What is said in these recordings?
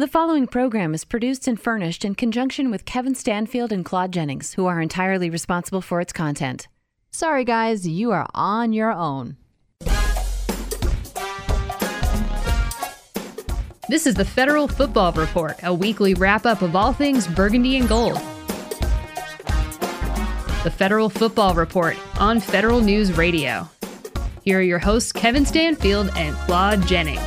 The following program is produced and furnished in conjunction with Kevin Stanfield and Claude Jennings, who are entirely responsible for its content. Sorry, guys, you are on your own. This is the Federal Football Report, a weekly wrap-up of all things burgundy and gold. The Federal Football Report on Federal News Radio. Here are your hosts, Kevin Stanfield and Claude Jennings.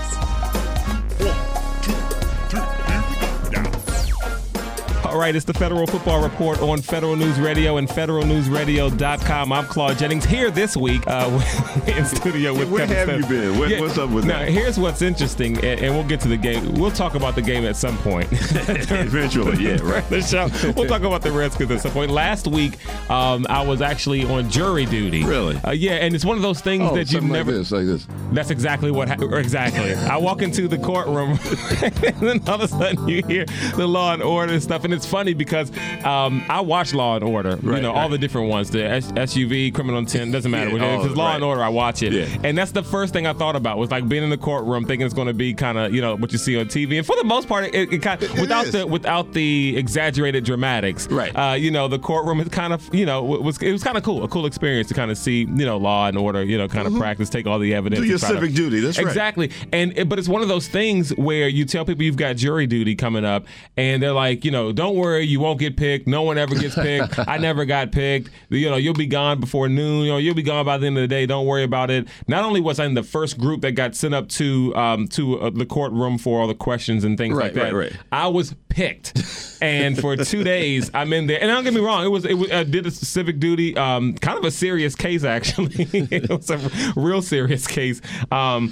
All right, it's the Federal Football Report on Federal News Radio and federalnewsradio.com. I'm Claude Jennings here this week in studio with Where Kevin have you been? What's up with now, that? Here's what's interesting, and we'll get to the game. We'll talk about the game at some point. Eventually, yeah, right. The show. We'll talk about the Redskins at some point. Last week, I was actually on jury duty. Really? Yeah, and it's one of those things that you never. Like this. That's exactly what exactly. I walk into the courtroom, and then all of a sudden you hear the Law and Order and stuff, and it's funny because I watch Law and Order, all the different ones, the SUV, Criminal Intent, doesn't matter. Because Law and Order, I watch it. Yeah. And that's the first thing I thought about was like being in the courtroom thinking it's going to be kind of, what you see on TV. And for the most part, it kind of, without the exaggerated dramatics, right. The courtroom is kind of, it was kind of cool, a cool experience to kind of see, Law and Order, kind of practice, take all the evidence. Do your civic duty, that's right. Exactly. But it's one of those things where you tell people you've got jury duty coming up, and they're like, don't worry, you won't get picked. No one ever gets picked. I never got picked. You'll be gone before noon. You'll be gone by the end of the day. Don't worry about it. Not only was I in the first group that got sent up to the courtroom for all the questions and things like that, right. I was picked. And for 2 days, I'm in there. And don't get me wrong, I did a civic duty, kind of a serious case, actually. It was a real serious case. But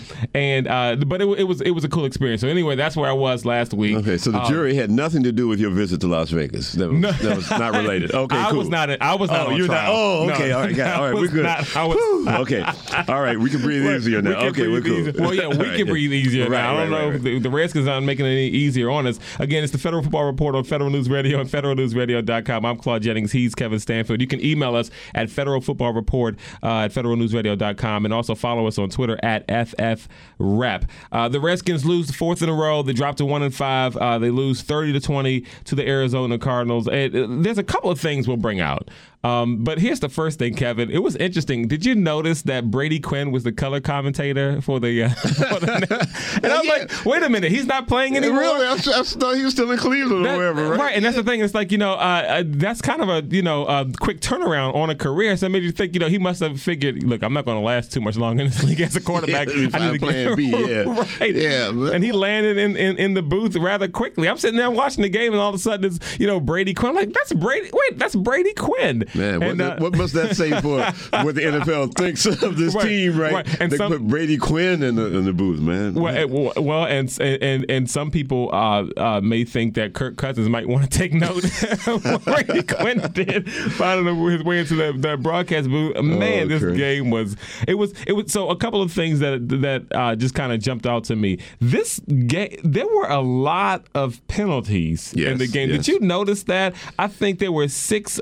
it was a cool experience. So anyway, that's where I was last week. Okay, so the jury had nothing to do with your visit to Las Vegas. That was not related. Okay, cool. I was not on trial. Oh, okay. No. All right, all right, we're good. Okay. All right, we can breathe easier now. Okay, we're cool. Well, yeah, we can breathe easier now. I don't know if the Redskins aren't making it any easier on us. Again, it's the Federal Football Report on Federal News Radio and federalnewsradio.com. I'm Claude Jennings. He's Kevin Stanfield. You can email us at Federal Football Report at federalnewsradio.com, and also follow us on Twitter at FFRep. The Redskins lose the fourth in a row. They drop to 1-5. They lose 30-20 to the Arizona Cardinals. There's a couple of things we'll bring out. But here's the first thing, Kevin. It was interesting. Did you notice that Brady Quinn was the color commentator for the and I'm like, wait a minute, he's not playing anymore? Really? I thought he was still in Cleveland or wherever, right? Right, and that's the thing. It's like, that's kind of a quick turnaround on a career. So it made you think, he must have figured, look, I'm not going to last too much longer in this league as a quarterback. I need to plan B, yeah. Right. Yeah. And he landed in the booth rather quickly. I'm sitting there watching the game, and all of a sudden it's, Brady Quinn. I'm like, that's Brady Quinn. Man, what must that say for what the NFL thinks of this team, right? And they put Brady Quinn in the booth, man. Well, and some people may think that Kirk Cousins might want to take note of what Brady Quinn did, finding his way into that broadcast booth. Man, this game was. So a couple of things that just kind of jumped out to me. This game, there were a lot of penalties in the game. Yes. Did you notice that? I think there were six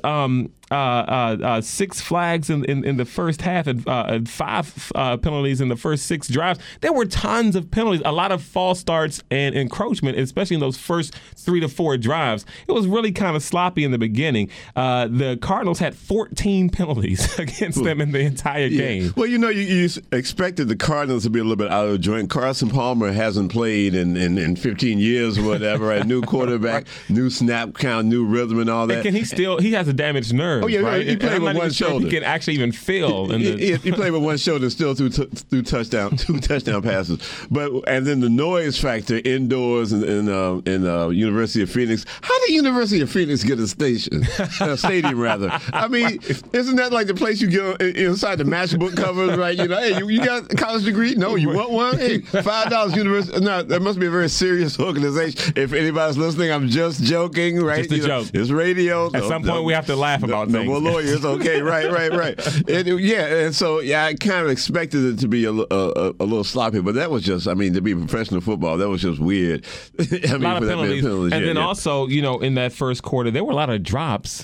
flags in the first half and 5 penalties in the first 6 drives. There were tons of penalties, a lot of false starts and encroachment, especially in those first 3 to 4 drives. It was really kind of sloppy in the beginning. The Cardinals had 14 penalties against them in the entire game. Well, you expected the Cardinals to be a little bit out of joint. Carson Palmer hasn't played in 15 years or whatever. A new quarterback, new snap count, new rhythm and all that. And he has a damaged nerve. Oh, yeah, right? He played with one shoulder. He can actually even feel. He played with one shoulder and still threw two touchdown passes. And then the noise factor indoors in University of Phoenix. How did University of Phoenix get a stadium rather? I mean, isn't that like the place you get inside the matchbook covers, right? Hey, you got a college degree? No, you want one? Hey, $5 University. No, that must be a very serious organization. If anybody's listening, I'm just joking, right? Just a joke. It's radio. At some point, we have to laugh about things. Well, lawyers, okay, right. And so, I kind of expected it to be a little sloppy, but that was just, to be professional football, that was just weird. A lot of penalties. And then also, in that first quarter, there were a lot of drops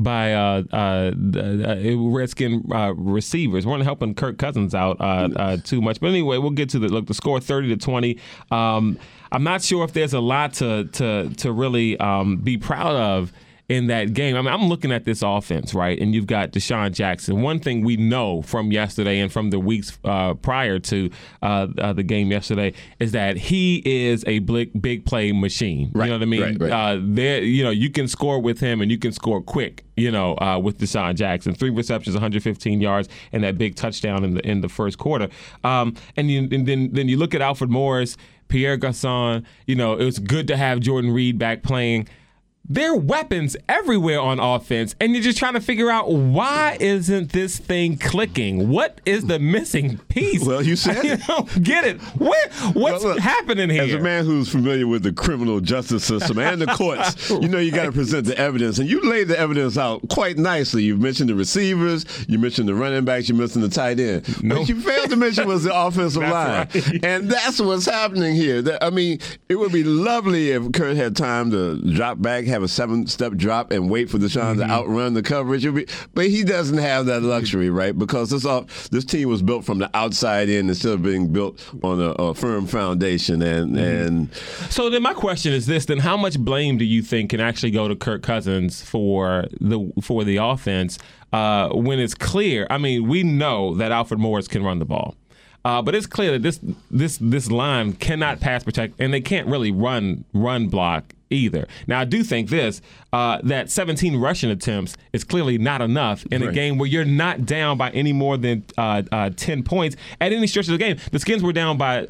Redskin receivers. Weren't helping Kirk Cousins out too much. But anyway, we'll get to the score 30-20. I'm not sure if there's a lot to really be proud of in that game. I mean, I'm looking at this offense, right? And you've got Deshaun Jackson. One thing we know from yesterday and from the weeks prior to the game yesterday is that he is a big play machine. Right. You know what I mean? Right. You can score with him and you can score quick. With Deshaun Jackson, 3 receptions, 115 yards, and that big touchdown in the first quarter. And then you look at Alfred Morris, Pierre Garçon. It was good to have Jordan Reed back playing. There are weapons everywhere on offense, and you're just trying to figure out why isn't this thing clicking? What is the missing piece? Well, you said I don't get it. What's happening here? As a man who's familiar with the criminal justice system and the courts, you got to present the evidence, and you laid the evidence out quite nicely. You mentioned the receivers, you mentioned the running backs, you mentioned the tight end. What you failed to mention was the offensive line, right. And that's what's happening here. I mean, it would be lovely if Kurt had time to drop back, have a 7-step drop and wait for Deshaun to outrun the coverage. But he doesn't have that luxury, right? Because this team was built from the outside in instead of being built on a firm foundation. And so then my question is this: then how much blame do you think can actually go to Kirk Cousins for the offense when it's clear? I mean, we know that Alfred Morris can run the ball. But it's clear that this line cannot pass protect, and they can't really run block either. Now, I do think that 17 rushing attempts is clearly not enough in a game where you're not down by any more than 10 points at any stretch of the game. The Skins were down by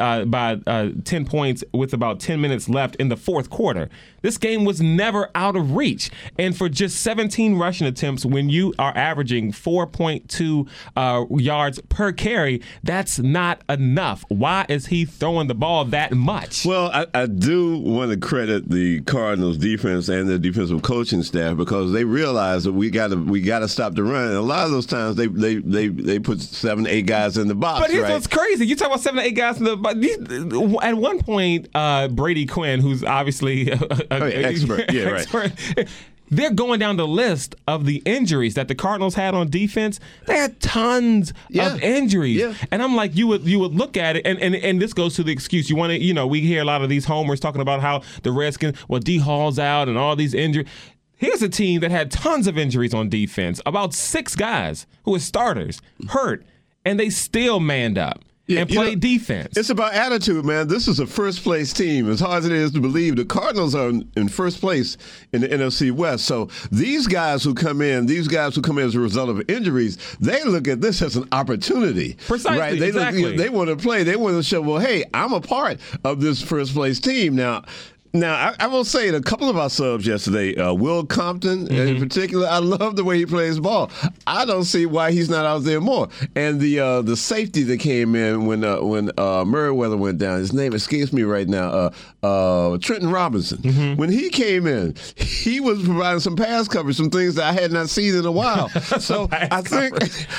10 points with about 10 minutes left in the fourth quarter. This game was never out of reach. And for just 17 rushing attempts, when you are averaging 4.2 yards per carry, that's not enough. Why is he throwing the ball that much? Well, I do want to credit the Cardinals defense and the defensive coaching staff because they realize that we got to stop the run. And a lot of those times they put 7-8 guys in the box. But here's what's crazy: you talk about 7-8 guys in the box. At one point, Brady Quinn, who's obviously expert, right. They're going down the list of the injuries that the Cardinals had on defense. They had tons of injuries. Yeah. And I'm like, you would look at it, and this goes to the excuse. You want to, we hear a lot of these homers talking about how the Redskins, D. Hall's out and all these injuries. Here's a team that had tons of injuries on defense, about 6 guys who were starters, hurt, and they still manned up. And play defense. It's about attitude, man. This is a first-place team. As hard as it is to believe, the Cardinals are in first place in the NFC West. So these guys who come in as a result of injuries, they look at this as an opportunity. Precisely, right? They want to play. They want to show, well, hey, I'm a part of this first-place team. Now, I will say a couple of our subs yesterday, Will Compton in particular, I love the way he plays ball. I don't see why he's not out there more. And the safety that came in when Merriweather went down, his name escapes me right now, Trenton Robinson. When he came in, he was providing some pass coverage, some things that I had not seen in a while. So I think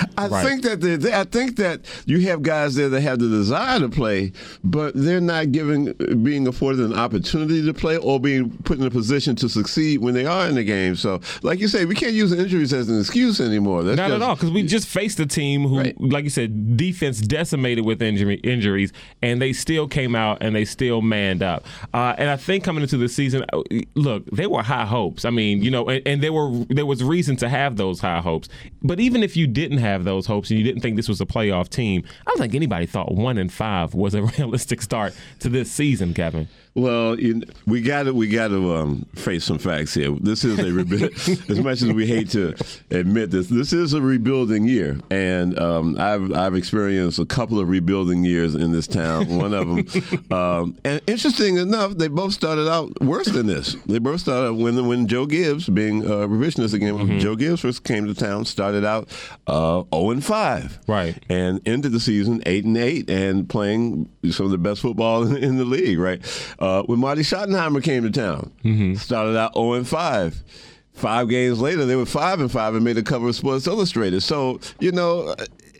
that you have guys there that have the desire to play, but they're not being afforded an opportunity to play or being put in a position to succeed when they are in the game. So, like you say, we can't use injuries as an excuse anymore. Not at all, because we just faced a team who, like you said, defense decimated with injuries, and they still came out and they still manned up. And I think coming into the season, look, they were high hopes. I mean, and there was reason to have those high hopes. But even if you didn't have those hopes and you didn't think this was a playoff team, I don't think anybody thought 1-5 was a realistic start to this season, Kevin. Well, we got to face some facts here. This is a rebuild. As much as we hate to admit this is a rebuilding year, and I've experienced a couple of rebuilding years in this town. One of them, and interesting enough, they both started out worse than this. They both started when Joe Gibbs, being revisionist again, when Joe Gibbs first came to town, started out 0-5, right, and ended the season 8-8, and playing some of the best football in the league, right. When Marty Schottenheimer came to town, started out 0-5. 5 games later, they were 5-5 and made a cover of Sports Illustrated. So,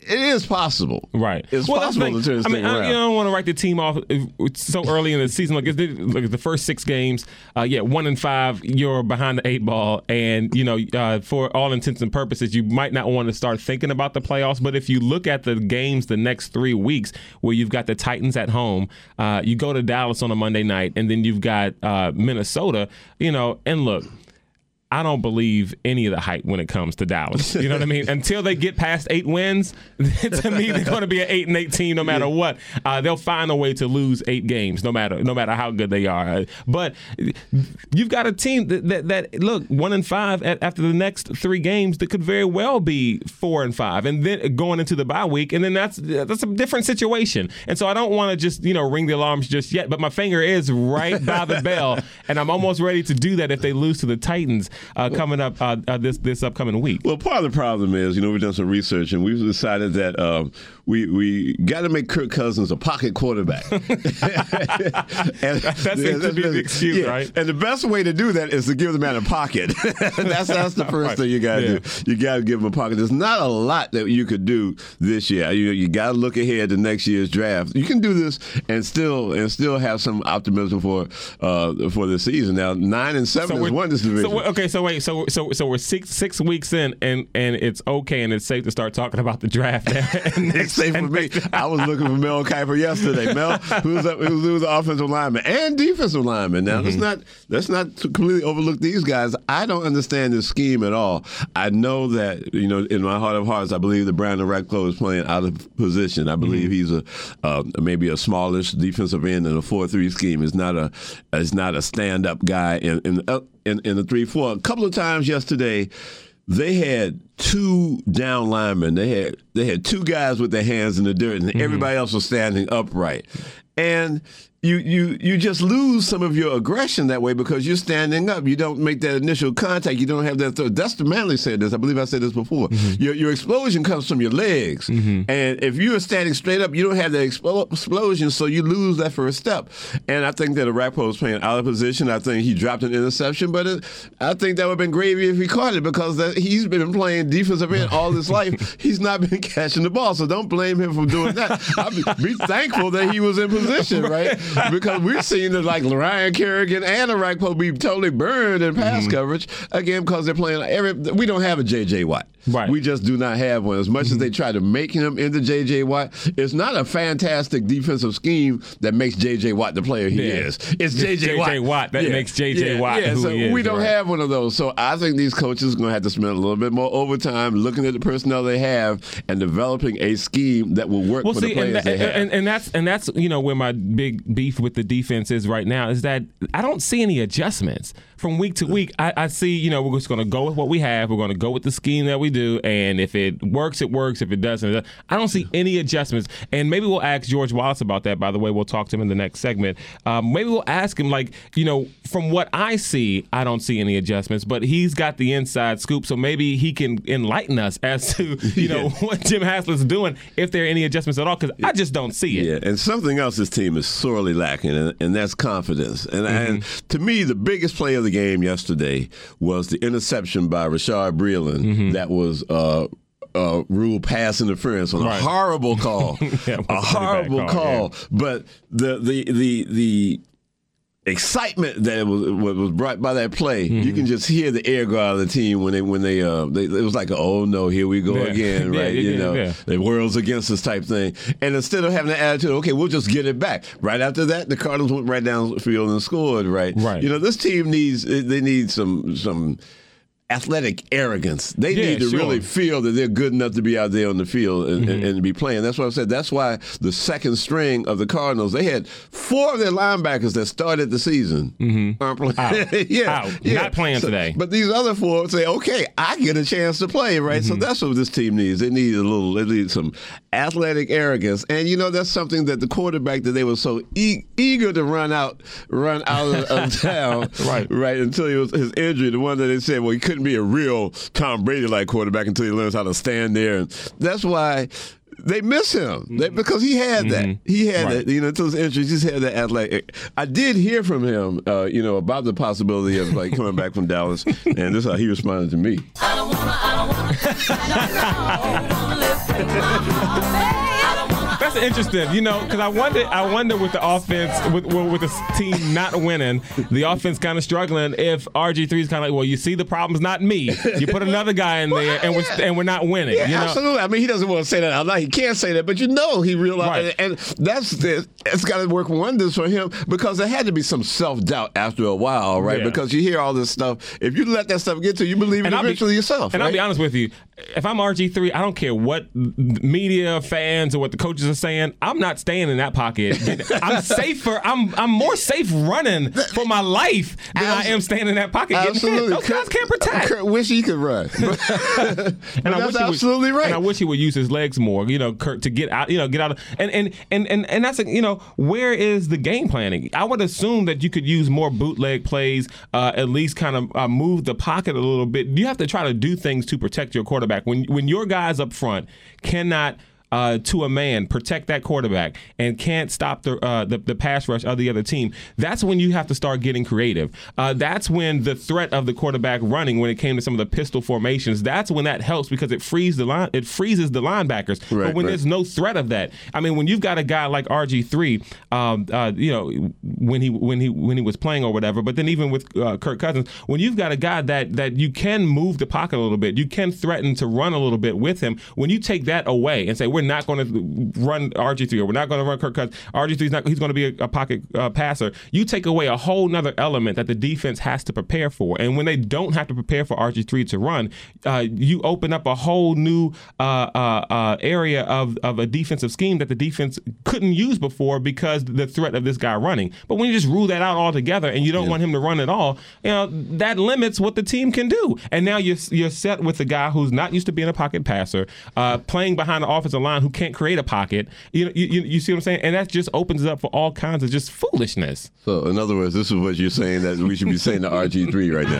it is possible. Right. It's possible to turn this thing around. I don't want to write the team off so early in the season. Look, the first 6 games, 1-5, you're behind the 8 ball. And, for all intents and purposes, you might not want to start thinking about the playoffs. But if you look at the games the next 3 weeks where you've got the Titans at home, you go to Dallas on a Monday night, and then you've got Minnesota, and look, I don't believe any of the hype when it comes to Dallas. You know what I mean? Until they get past 8 wins, to me, they're going to be an 8-8 team no matter what. They'll find a way to lose 8 games no matter how good they are. But you've got a team that look, 1-5 after the next 3 games that could very well be 4-5, and then going into the bye week, and then that's a different situation. And so I don't want to just ring the alarms just yet. But my finger is right by the bell, and I'm almost ready to do that if they lose to the Titans. Coming up this upcoming week. Well, part of the problem is, we've done some research and we've decided that we got to make Kirk Cousins a pocket quarterback. That seems to be the excuse, right? And the best way to do that is to give the man a pocket. That's the first thing you got to do. You got to give him a pocket. There's not a lot that you could do this year. You got to look ahead to next year's draft. You can do this and still have some optimism for the season. Now 9-7 is won this division. So we're 6 weeks in, and it's okay, and it's safe to start talking about the draft. It's safe for me. I was looking for Mel Kiper yesterday. Mel, who's the offensive lineman and defensive lineman. Now, let's not completely overlook these guys. I don't understand this scheme at all. I know that, in my heart of hearts, I believe that Brandon Ratcliffe is playing out of position. I believe he's maybe a smallish defensive end in a 4-3 scheme. Is not a stand-up guy in the 3-4. A couple of times yesterday, they had 2 down linemen. They had 2 guys with their hands in the dirt, and everybody else was standing upright. And you just lose some of your aggression that way because you're standing up. You don't make that initial contact. You don't have that. Dustin Manley said this. I believe I said this before. Your explosion comes from your legs. And if you are standing straight up, you don't have that explosion, so you lose that first step. And I think that Arapaho was playing out of position. I think he dropped an interception, but I think that would have been gravy if he caught it because he's been playing defensive end all his life. He's not been catching the ball, so don't blame him for doing that. Be thankful that he was in position, right? Because we've seen it like Ryan Kerrigan and Arapaho be totally burned in pass coverage, again, because they're playing we don't have a J.J. Watt. Right. We just do not have one. As much as they try to make him into J.J. Watt, it's not a fantastic defensive scheme that makes J.J. Watt the player he is. It's J.J. Watt that makes J.J. Watt who so he is. We don't have one of those. So I think these coaches are going to have to spend a little bit more overtime looking at the personnel they have and developing a scheme that will work for the players they have. And that's where my big beef with the defense is right now is that I don't see any adjustments from week to week. I see, we're just going to go with what we have. We're going to go with the scheme that we do, and if it works, it works. If it doesn't, I don't see any adjustments. And maybe we'll ask George Wallace about that. By the way, we'll talk to him in the next segment. Maybe we'll ask him, from what I see, I don't see any adjustments, but he's got the inside scoop, so maybe he can enlighten us as to, what Jim Haslett's doing, if there are any adjustments at all, because I just don't see it. Yeah, and something else this team is sorely lacking, and that's confidence. And to me, the biggest play of the game yesterday was the interception by Rashard Breeland that was ruled pass interference on a horrible call. A horrible call. But the excitement that was brought by that play, you can just hear the air go out of the team when they it was like, oh no, here we go again, right? The world's against us type thing. And instead of having the attitude, okay, we'll just get it back. Right after that, the Cardinals went right down the field and scored, right? This team needs some athletic arrogance. They need to really feel that they're good enough to be out there on the field and be playing. That's what I said. That's why the second string of the Cardinals, they had 4 of their linebackers that started the season aren't playing. Out. Not playing today. But these other 4 say, okay, I get a chance to play, right? So that's what this team needs. They need some athletic arrogance. And, that's something that the quarterback that they were so eager to run out of town, right, until his injury, the one that they said, well, he couldn't be a real Tom Brady-like quarterback until he learns how to stand there. And that's why they miss him because he had that. He had that. You know, to his interest, he just had that athletic. I did hear from him, about the possibility of like coming back from Dallas, and this is how he responded to me. I don't wanna That's interesting, because I wonder with the offense, with the team not winning, the offense kind of struggling. If RG3 is kind of like, well, you see, the problem's not me. You put another guy in there, and we're not winning. Yeah, absolutely. I mean, he doesn't want to say that out loud. He can't say that, but he realized, and it's got to work wonders for him because there had to be some self-doubt after a while, right? Yeah. Because you hear all this stuff. If you let that stuff get to you, believe it eventually yourself. And right? I'll be honest with you. If I'm RG3, I don't care what media, fans, or what the coaches are saying. I'm not staying in that pocket. I'm safer. I'm more safe running for my life than I am staying in that pocket. Absolutely. Those guys can't protect. Kurt wish he could run. And that's absolutely right. And I wish he would use his legs more, Kurt, to get out, get out of, and that's, where is the game planning? I would assume that you could use more bootleg plays, at least kind of move the pocket a little bit. You have to try to do things to protect your quarterback. When your guys up front cannot to a man protect that quarterback and can't stop the pass rush of the other team, that's when you have to start getting creative. That's when the threat of the quarterback running, when it came to some of the pistol formations, that's when that helps because it freezes the linebackers. Right, but when there's no threat of that, I mean, when you've got a guy like RG3, when he was playing or whatever, but then even with Kirk Cousins, when you've got a guy that you can move the pocket a little bit, you can threaten to run a little bit with him. When you take that away and say we're not going to run RG3 or we're not going to run Kirk Cousins, he's going to be a pocket passer, you take away a whole nother element that the defense has to prepare for. And when they don't have to prepare for RG3 to run, you open up a whole new area of a defensive scheme that the defense couldn't use before because the threat of this guy running. But when you just rule that out altogether and you don't want him to run at all, that limits what the team can do. And now you're set with a guy who's not used to being a pocket passer, playing behind the offensive line who can't create a pocket. You see what I'm saying? And that just opens it up for all kinds of just foolishness. So, in other words, this is what you're saying that we should be saying to RG3 right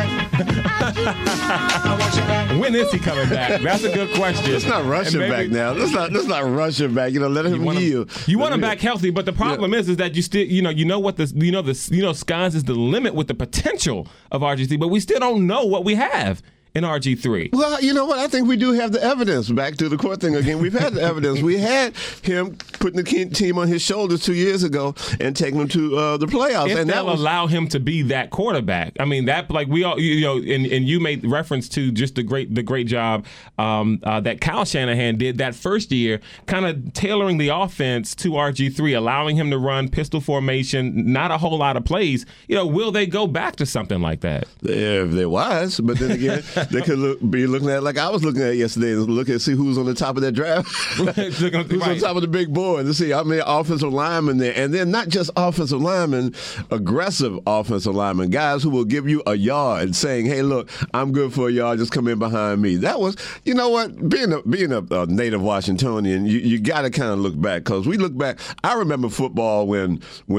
now. When is he coming back? That's a good question. Let's not rush him back now. Let's not rush him back. Let him heal. You want him back healthy, but the problem is that you still, sky's is the limit with the potential of RG3, but we still don't know what we have in RG3. Well, you know what? I think we do have the evidence. Back to the court thing again. We've had the evidence. We had him putting the team on his shoulders 2 years ago and taking them to the playoffs. If and they'll allow him to be that quarterback. I mean, that we all, and you made reference to just the great job that Kyle Shanahan did that first year, kind of tailoring the offense to RG3, allowing him to run pistol formation, not a whole lot of plays. Will they go back to something like that? If they're wise, but then again, they could be looking at it like I was looking at yesterday and see who's on the top of that draft. Who's on top of the big board to see how many offensive linemen there. And then not just offensive linemen, aggressive offensive linemen, guys who will give you a yard saying, hey, look, I'm good for a yard, just come in behind me. That was, you know what, being a native Washingtonian, you got to kind of look back because we look back. I remember football when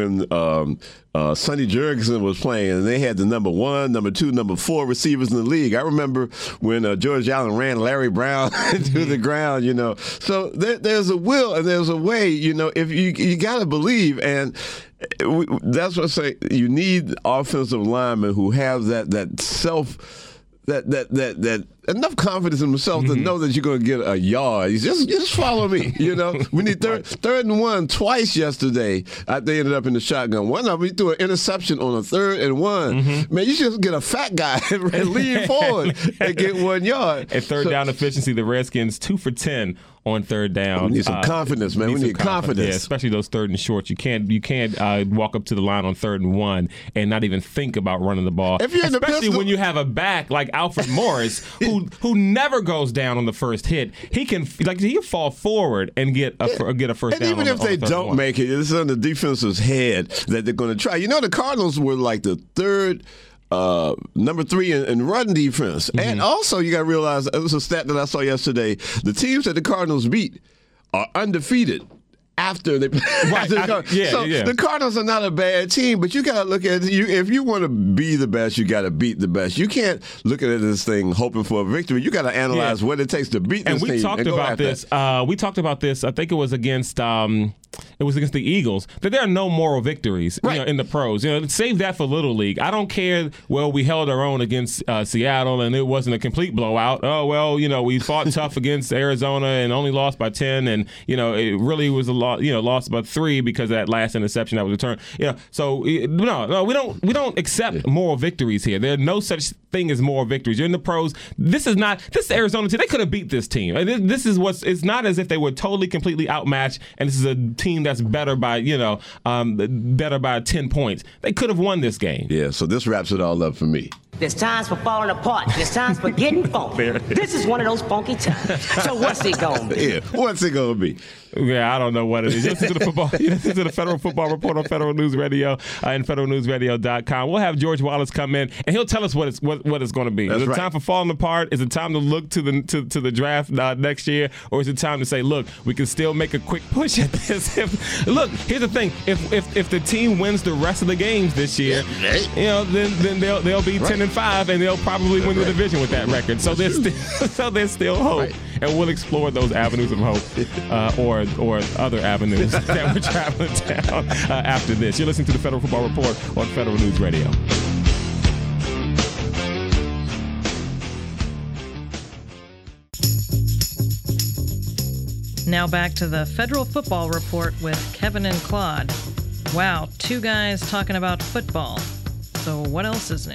Sonny Jurgensen was playing, and they had the number 1, number 2, number 4 receivers in the league. I remember when George Allen ran Larry Brown to the ground, So there's a will and there's a way, if you got to believe. And that's what I say. You need offensive linemen who have that self, that enough confidence in themselves to know that you're going to get a yard. Just follow me. We need third and 1 twice yesterday. They ended up in the shotgun. One of them, we threw an interception on a 3rd and 1. Man, you just get a fat guy and lean forward and get 1 yard. At third down efficiency, the Redskins 2 for 10 on third down. We need some confidence, man. We need confidence. Yeah, especially those 3rd and shorts. You can't walk up to the line on 3rd and 1 and not even think about running the ball. Especially when you have a back like Alfred Morris who never goes down on the first hit. He'll fall forward and get a first down. And even if they don't make it, it's on the defense's head that they're going to try. The Cardinals were like the third. Number 3 in run defense. And also, you got to realize, it was a stat that I saw yesterday, the teams that the Cardinals beat are undefeated after they Right. The Cardinals are not a bad team, but you got to look at if you want to be the best, you got to beat the best. You can't look at this thing hoping for a victory. You got to analyze what it takes to beat this team. And we talked about this. We talked about this. I think it was against the Eagles. That there are no moral victories in the pros. Save that for Little League. I don't care. Well, we held our own against Seattle, and it wasn't a complete blowout. Oh well, we fought tough against Arizona and only lost by 10, and it really was a lot. Lost by 3 because of that last interception that was returned. So no, we don't accept moral victories here. There's no such thing as moral victories. You're in the pros. This is Arizona team. They could have beat this team. It's not as if they were totally completely outmatched, and this is a team that's better by 10 points. They could have won this game. Yeah. So this wraps it all up for me. There's times for falling apart. There's times for getting funky. This is one of those funky times. So what's it going to be? Yeah, what's it going to be? Yeah, I don't know what it is. Listen to the football. Listen to the Federal Football Report on Federal News Radio and federalnewsradio.com. We'll have George Wallace come in, and he'll tell us what it's going to be. Is it time for falling apart? Is it time to look to the draft next year, or is it time to say, look, we can still make a quick push at this? Look, here's the thing: if the team wins the rest of the games this year, then they'll be 10-5, and they'll probably win the division with that record. So there's still hope, and we'll explore those avenues of hope, or other avenues that we're traveling down after this. You're listening to the Federal Football Report on Federal News Radio. Now back to the Federal Football Report with Kevin and Claude. Wow, 2 guys talking about football. So what else is new?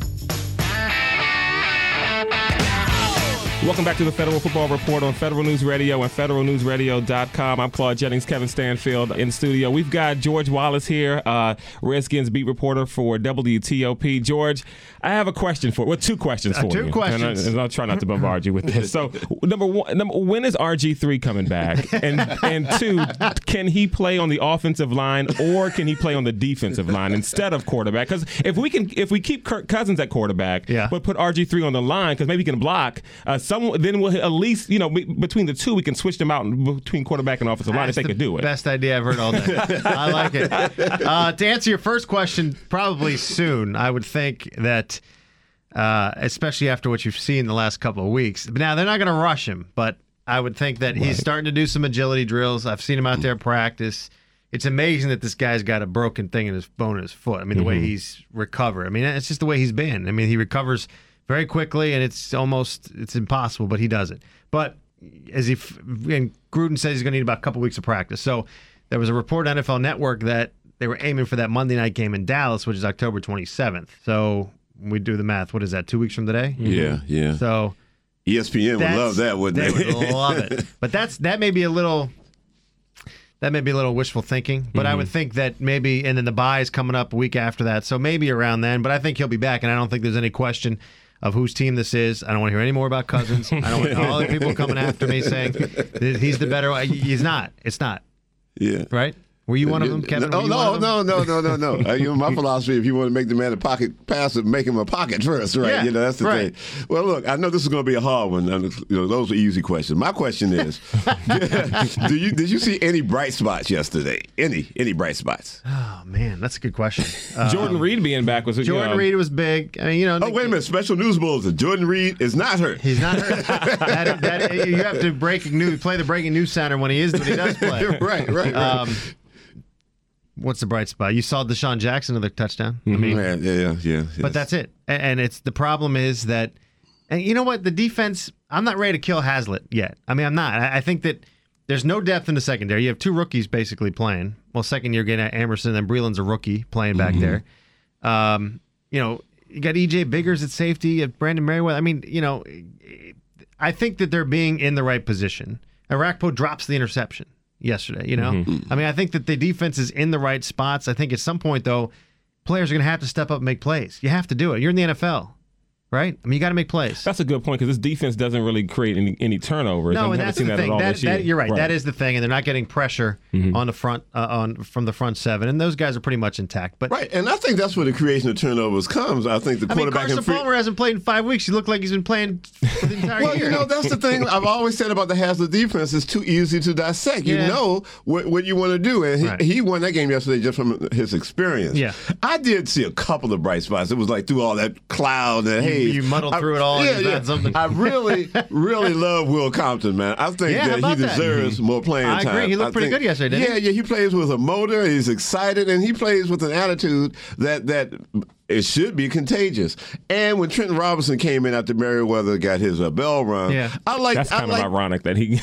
Welcome back to the Federal Football Report on Federal News Radio and federalnewsradio.com. I'm Claude Jennings, Kevin Stanfield in studio. We've got George Wallace here, Redskins beat reporter for WTOP. George, I have a question for 2 questions for you. 2 questions. And I'll try not to bombard you with this. So, number one, when is RG3 coming back? And 2, can he play on the offensive line or can he play on the defensive line instead of quarterback? Because if we keep Kirk Cousins at quarterback, but put RG3 on the line because maybe he can block. Then we'll at least, between the 2, we can switch them out between quarterback and offensive line if they could do it. Best idea I've heard all day. I like it. To answer your first question, probably soon. I would think that, especially after what you've seen the last couple of weeks. Now, they're not going to rush him, but I would think that he's starting to do some agility drills. I've seen him out there practice. It's amazing that this guy's got a broken thing in his bone in his foot. I mean, the way he's recovered. I mean, it's just the way he's been. I mean, he recovers very quickly, and it's impossible, but he does it. But and Gruden says he's going to need about a couple weeks of practice. So there was a report on NFL Network that they were aiming for that Monday night game in Dallas, which is October 27th. So when we do the math, what is that, 2 weeks from today? Yeah. So ESPN would love that, wouldn't they? They would love it. But that may be a little wishful thinking. But I would think that maybe, and then the bye is coming up a week after that, so maybe around then. But I think he'll be back, and I don't think there's any question of whose team this is. I don't want to hear any more about Cousins. I don't want all the people coming after me saying that he's the better. He's not. It's not. Yeah. Right? Were you one of them, Kevin? No. My philosophy, if you want to make the man a pocket passer, make him a pocket first, right? Yeah, that's the thing. Well, look, I know this is going to be a hard one. Those are easy questions. My question is, did you see any bright spots yesterday? Any bright spots? Oh, man, that's a good question. Jordan Reed being back was Jordan Reed was big. I mean, Oh, wait a minute. Special news bulletin. Jordan Reed is not hurt. He's not hurt. You have to play the breaking news center when he does play. Right. What's the bright spot? You saw Deshaun Jackson another touchdown. I mean, yeah. But that's it. And the problem is that, and you know what? The defense, I'm not ready to kill Hazlitt yet. I mean, I'm not. I think that there's no depth in the secondary. You have 2 rookies basically playing. Well, second year getting at Emerson, and Breeland's a rookie playing back there. You got E.J. Biggers at safety, at Brandon Merriweather. I mean, I think that they're being in the right position. Arakpo drops the interception yesterday, I mean, I think that the defense is in the right spots. I think at some point, though, players are going to have to step up and make plays. You have to do it. You're in the NFL, right? I mean, you got to make plays. That's a good point because this defense doesn't really create any turnovers. No, we and haven't that's seen the that thing. at all this year. You're right. That is the thing, and they're not getting pressure on the front from the front seven, and those guys are pretty much intact. But right, and I think that's where the creation of turnovers comes. I think the quarterback. Carson Palmer hasn't played in 5 weeks. He looked like he's been playing for the entire year. Well, that's the thing I've always said about the Hasler defense. It's too easy to dissect. Yeah. You know what you want to do, and he won that game yesterday just from his experience. Yeah, I did see a couple of bright spots. It was like through all that cloud and haze. You muddled through it all. Something. I really love Will Compton, man. I think that he deserves more playing time. I agree. He looked pretty good yesterday, didn't he? Yeah, he plays with a motor. He's excited, and he plays with an attitude that it should be contagious. And when Trenton Robinson came in after Merriweather got his bell rung, that's kind of ironic that he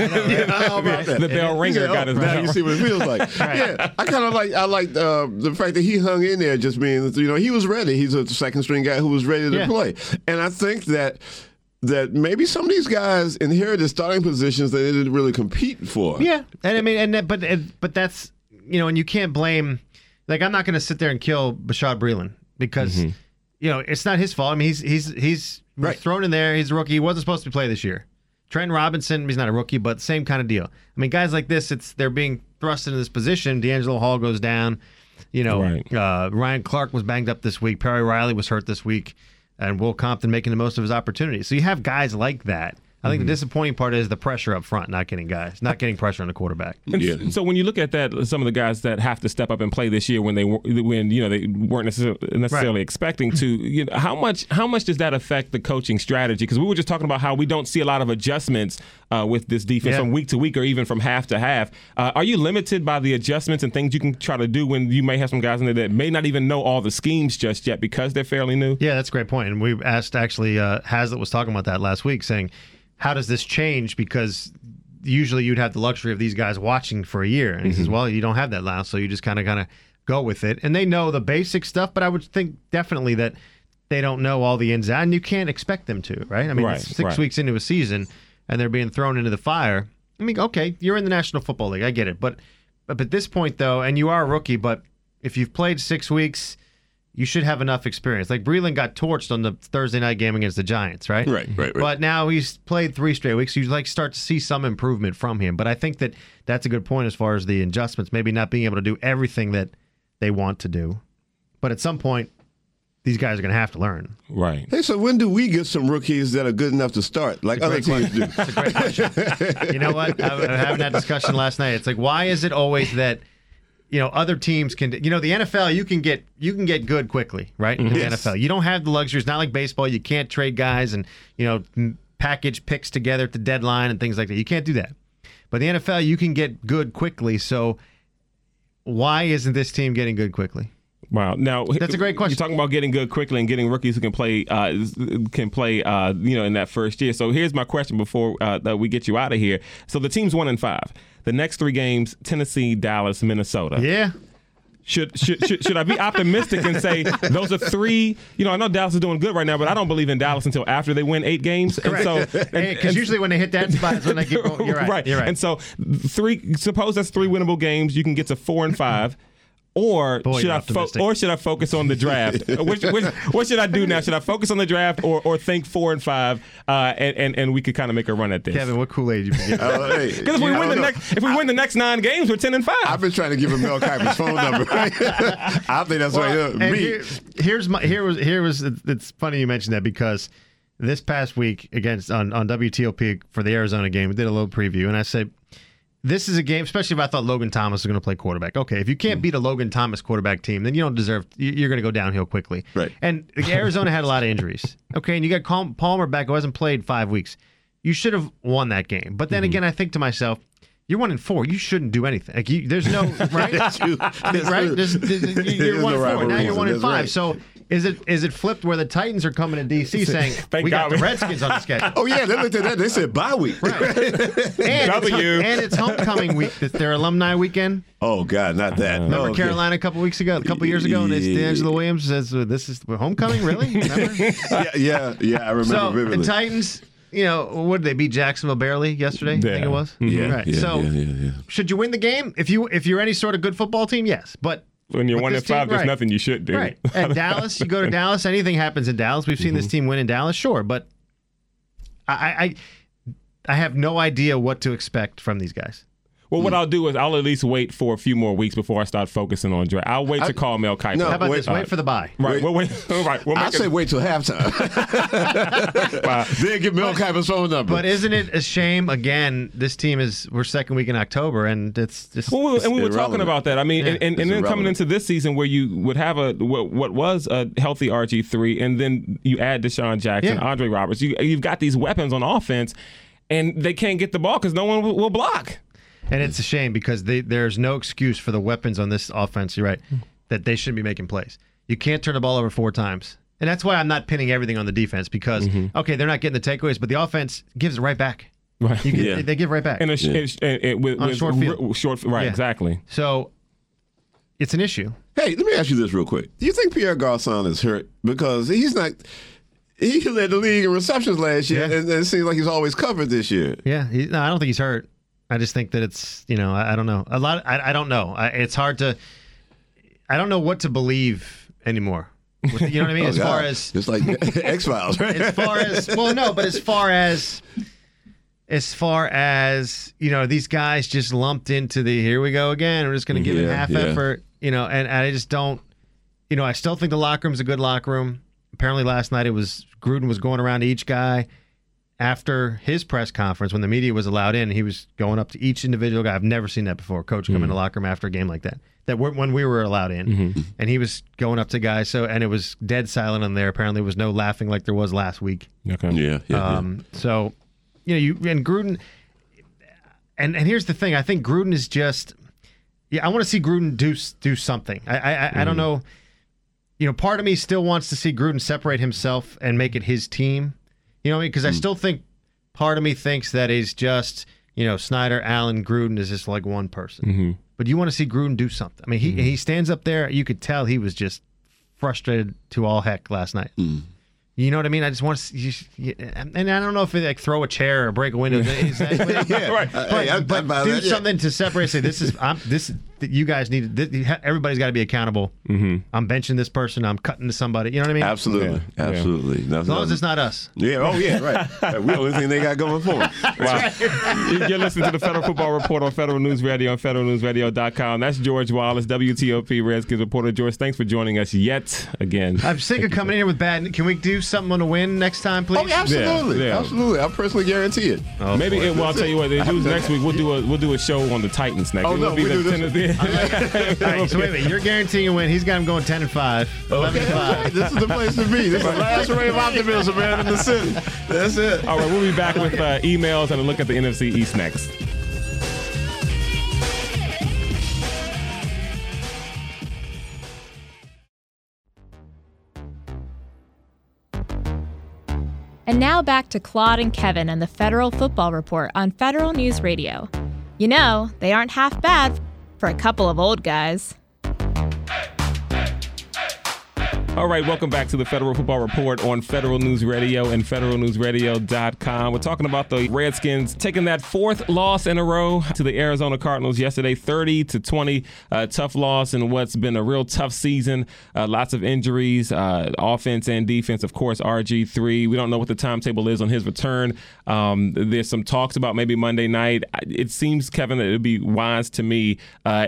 the bell ringer got his bell. Now you see what it feels like. Yeah, I like the fact that he hung in there, just being he was ready. He's a second string guy who was ready to play, and I think that maybe some of these guys inherited starting positions that they didn't really compete for. Yeah, and I mean, but that's and you can't blame. Like, I'm not going to sit there and kill Bashaud Breeland because it's not his fault. I mean, he's thrown in there. He's a rookie. He wasn't supposed to play this year. Trent Robinson, he's not a rookie, but same kind of deal. I mean, guys like this, they're being thrust into this position. D'Angelo Hall goes down. Ryan Clark was banged up this week. Perry Riley was hurt this week. And Will Compton making the most of his opportunities. So you have guys like that. I think the disappointing part is the pressure up front, not getting pressure on the quarterback. So when you look at that, some of the guys that have to step up and play this year when they weren't necessarily expecting to, how much does that affect the coaching strategy? Because we were just talking about how we don't see a lot of adjustments with this defense from week to week or even from half to half. Are you limited by the adjustments and things you can try to do when you may have some guys in there that may not even know all the schemes just yet because they're fairly new? Yeah, that's a great point. And we asked Haslett was talking about that last week, saying, how does this change? Because usually you'd have the luxury of these guys watching for a year. And he says, well, you don't have that now, so you just kind of go with it. And they know the basic stuff, but I would think definitely that they don't know all the ins and outs, and you can't expect them to, right? I mean, it's 6 weeks into a season, and they're being thrown into the fire. I mean, okay, you're in the National Football League. I get it. But at this point, though, and you are a rookie, but if you've played 6 weeks, you should have enough experience. Like, Breeland got torched on the Thursday night game against the Giants, right? Right. But now he's played 3 straight weeks, so you start to see some improvement from him. But I think that's a good point as far as the adjustments, maybe not being able to do everything that they want to do. But at some point, these guys are going to have to learn. Right. Hey, so when do we get some rookies that are good enough to start, like other teams do? That's a great question. You know what? I was having that discussion last night. It's like, why is it always that other teams can, the NFL, you can get good quickly, right? In the NFL. You don't have the luxury. It's not like baseball. You can't trade guys and, package picks together at the deadline and things like that. You can't do that. But the NFL, you can get good quickly. So why isn't this team getting good quickly? Wow. Now that's a great question. You're talking about getting good quickly and getting rookies who can play, in that first year. So here's my question before that we get you out of here. So the team's 1-5. The next 3 games: Tennessee, Dallas, Minnesota. Yeah. Should I be optimistic and say those are 3? I know Dallas is doing good right now, but I don't believe in Dallas until after they win 8 games. Correct. Because usually when they hit that spot is when they get going. You're right. You're right. And so 3. Suppose that's 3 winnable games. You can get to 4-5. Or should I focus on the draft? What should I do now? Should I focus on the draft or think 4-5 and we could kind of make a run at this? Kevin, what Kool-Aid you been getting? Because if we win the next 9 games, we're 10-5. I've been trying to give him Mel Kiper's phone number. I think that's It's funny you mentioned that because this past week on WTOP for the Arizona game, we did a little preview, and I said, this is a game, especially if I thought Logan Thomas was going to play quarterback. Okay, if you can't beat a Logan Thomas quarterback team, then you don't deserve. You're going to go downhill quickly. Right. And Arizona had a lot of injuries. Okay, and you got Palmer back who hasn't played 5 weeks. You should have won that game. But then again, I think to myself, you're 1-4. You shouldn't do anything. Like there's no right. You're 1-4. Now you're 1-5. So is it flipped where the Titans are coming to DC saying we got the Redskins on the schedule? Oh yeah, they looked at that. They said bye week. Right. And it's homecoming week. It's their alumni weekend. Oh God, not that. Remember Carolina a couple years ago, and it's D'Angelo Williams says this is homecoming. Really? Remember? yeah. I remember vividly. The Titans. What did they beat Jacksonville barely yesterday? Yeah. I think it was. Yeah. Right. Yeah, so, yeah. should you win the game if you're any sort of good football team? Yes, but when you're with 1-5, this team, there's right. nothing you should do. Right. At Dallas, you go to Dallas, anything happens in Dallas. We've seen this team win in Dallas, sure, but I have no idea what to expect from these guys. Well, what I'll do is I'll at least wait for a few more weeks before I start focusing on draft. I'll wait to call Mel Kiper. No, How about wait, this? Wait for the bye. Right. We'll wait. All right. We'll I make say it. wait till halftime. Then get Mel Kiper's phone number. But isn't it a shame? Again, this team we're second week in October, and it's just. Well, we were talking irrelevant. about that. I mean, Yeah. and then irrelevant. coming into this season where you would have what was a healthy RG3, and then you add Deshaun Jackson, Yeah. Andre Roberts. You've got these weapons on offense, and they can't get the ball because no one will block. And it's a shame because there's no excuse for the weapons on this offense. You're right, that they shouldn't be making plays. You can't turn the ball over 4 times. And that's why I'm not pinning everything on the defense because, okay, they're not getting the takeaways, but the offense gives it right back. Right. They give right back. And with On a short field. Right, Yeah. exactly. So it's an issue. Hey, let me ask you this real quick. Do you think Pierre Garçon is hurt? Because he's not. He led the league in receptions last year, Yeah. and it seems like he's always covered this year. Yeah, no, I don't think he's hurt. I just think that it's, I don't know. I don't know. It's hard to, I don't know what to believe anymore. You know what I mean? Oh, As far God. as, It's like X-Files, right? as far as, well, no, but as far as, these guys just lumped into the, here we go again. We're just going to give it half effort, and I just don't, I still think the locker room's a good locker room. Apparently last night Gruden was going around to each guy after his press conference when the media was allowed in. He was going up to each individual guy. I've never seen that before. Coach come in the locker room after a game like that. When we were allowed in, and he was going up to guys. And it was dead silent in there. Apparently, there was no laughing like there was last week. Okay. Yeah. So, and Gruden, and here's the thing. I think Gruden is just. I want to see Gruden do something. I don't know. Part of me still wants to see Gruden separate himself and make it his team. You know what I mean? Because I still think part of me thinks that he's just, Snyder, Allen, Gruden is just like one person. But you want to see Gruden do something. I mean, he stands up there. You could tell he was just frustrated to all heck last night. You know what I mean? I just want to see, and I don't know if it throw a chair or break a window. Right. But do something to separate. Say this. You guys need. Everybody's got to be accountable. I'm benching this person. I'm cutting to somebody. You know what I mean? Absolutely. Yeah. Absolutely. As long as it's not us. Yeah. Oh, yeah. Right. We're the only thing they got going for them. Wow. You're listening to the Federal Football Report on Federal News Radio and federalnewsradio.com. That's George Wallace, WTOP Redskins reporter. George, thanks for joining us yet again. I'm sick of coming in here with bad. Can we do something on a win next time, please? Oh, absolutely. Yeah. Absolutely. I personally guarantee it. Maybe I'll tell you what. Next week we'll do a show on the Titans next. Oh, It no, will be we do the this. All right, so wait a minute. You're guaranteeing a win. He's got him going 10-5. 11-5. This is the place to be. This is the last ray of optimism, man, in the city. That's it. All right, we'll be back with emails and a look at the NFC East next. And now back to Claude and Kevin and the Federal Football Report on Federal News Radio. They aren't half bad for a couple of old guys. All right, welcome back to the Federal Football Report on Federal News Radio and federalnewsradio.com. We're talking about the Redskins taking that 4th loss in a row to the Arizona Cardinals yesterday, 30-20. Tough loss in what's been a real tough season. Lots of injuries, offense and defense. Of course, RG3. We don't know what the timetable is on his return. There's some talks about maybe Monday night. It seems, Kevin, that it would be wise to me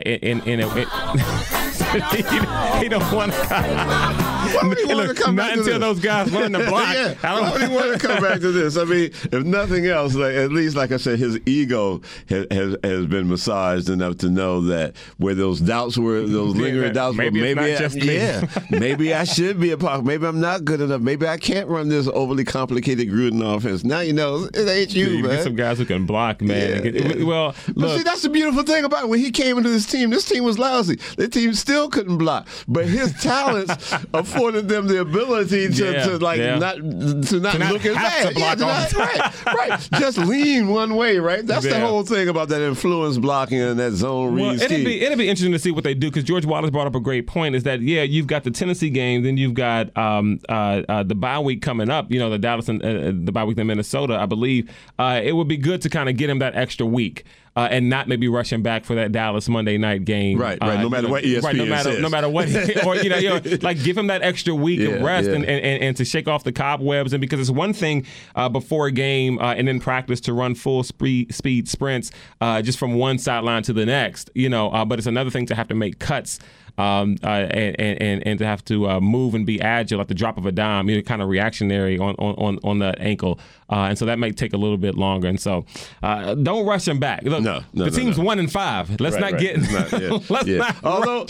he don't want to. Why would he want to come back to this? Not until those guys learn to block. Yeah. Why would he want to come back to this? I mean, if nothing else, at least, like I said, his ego has been massaged enough to know that where those doubts were, those lingering doubts were, maybe I should be a part. Maybe I'm not good enough. Maybe I can't run this overly complicated Gruden offense. Now you know it ain't you, man. Get some guys who can block, man. Yeah. Well, but look. see, that's the beautiful thing about it. When he came into this team was lousy. The team still couldn't block, but his talents afforded them the ability to not look as bad. Right. Just lean one way, right? That's the whole thing about that influence blocking and that zone read scheme. It'd be interesting to see what they do because George Wallace brought up a great point. Is that you've got the Tennessee game, then you've got the bye week coming up. The Dallas and the bye week in Minnesota, I believe. It would be good to kind of get him that extra week. and not maybe rushing back for that Dallas Monday night game. Right. No matter what ESPN says. No matter what, or like give him that extra week of rest and to shake off the cobwebs. And because it's one thing before a game and in practice to run full speed sprints just from one sideline to the next, but it's another thing to have to make cuts. And to have to move and be agile at the drop of a dime, kind of reactionary on that ankle, and so that may take a little bit longer. And so, don't rush him back. Look, the team's 1-5. Let's not get. Although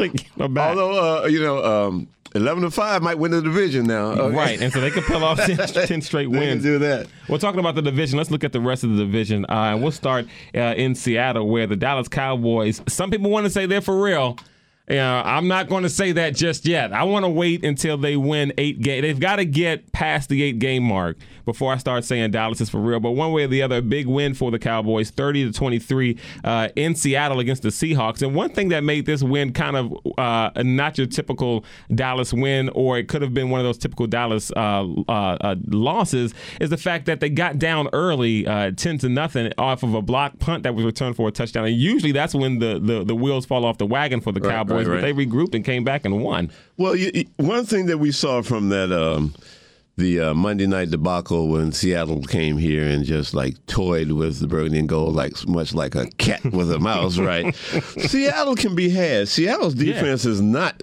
11-5 might win the division now. Okay. Right, and so they could pull off 10 straight wins. They can do that. We're talking about the division. Let's look at the rest of the division, and we'll start in Seattle, where the Dallas Cowboys. Some people want to say they're for real. I'm not going to say that just yet. I want to wait until they win 8 games. They've got to get past the 8-game mark before I start saying Dallas is for real. But one way or the other, a big win for the Cowboys, 30-23 in Seattle against the Seahawks. And one thing that made this win kind of not your typical Dallas win, or it could have been one of those typical Dallas losses, is the fact that they got down early, 10-0, off of a block punt that was returned for a touchdown. And usually that's when the wheels fall off the wagon for the Cowboys. But they regrouped and came back and won. Well, one thing that we saw from that the Monday night debacle when Seattle came here and just like toyed with the burgundy and gold much like a cat with a mouse, right? Seattle can be had. Seattle's defense is not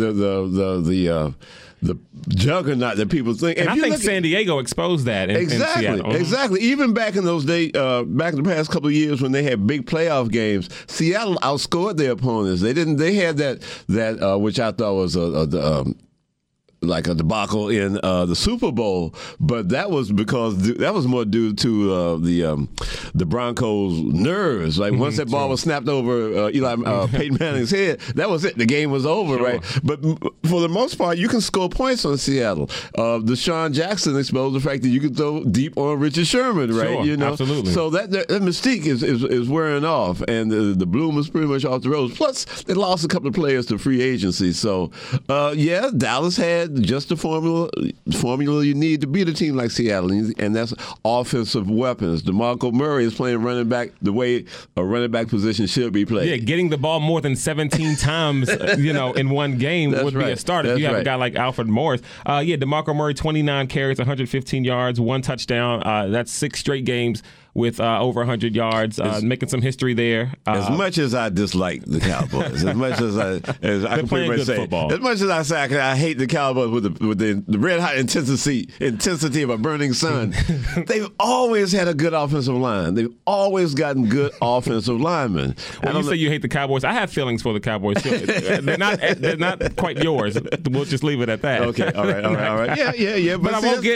the juggernaut that people think. And I think San Diego exposed that in Seattle. Exactly. Even back in those days, back in the past couple of years when they had big playoff games, Seattle outscored their opponents. They had that which I thought was like a debacle in the Super Bowl, but that was because that was more due to the Broncos' nerves. Like once that ball was snapped over Peyton Manning's head, that was it. The game was over, right? But for the most part, you can score points on Seattle. Deshaun Jackson exposed the fact that you can throw deep on Richard Sherman, right? Sure, absolutely. So that mystique is wearing off, and the bloom is pretty much off the rose. Plus, they lost a couple of players to free agency. So, Dallas had just the formula you need to beat a team like Seattle, and that's offensive weapons. DeMarco Murray is playing running back the way a running back position should be played. Yeah, getting the ball more than 17 times, in one game would be a start if you have a guy like Alfred Morris. DeMarco Murray, 29 carries, 115 yards, 1 touchdown. That's 6 straight games with over 100 yards, making some history there. As much as I dislike the Cowboys, as much as I can pretty much say, football. As much as I say I hate the Cowboys with the red hot intensity of a burning sun, they've always had a good offensive line. They've always gotten good offensive linemen. When you say you hate the Cowboys, I have feelings for the Cowboys. They're not quite yours. We'll just leave it at that. Okay, all right. Yeah. But